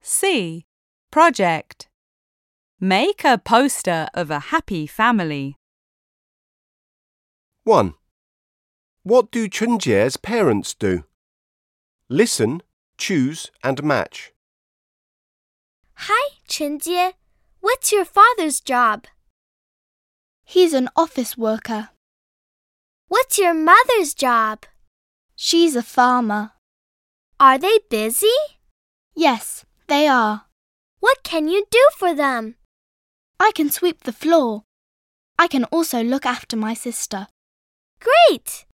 C. Project. Make a poster of a happy family. 1. What do Chunjie's parents do? Listen, choose and match. Hi, Chunjie. What's your father's job? He's an office worker. What's your mother's job? She's a farmer. Are they busy? Yes, they are. What can you do for them? I can sweep the floor. I can also look after my sister. Great!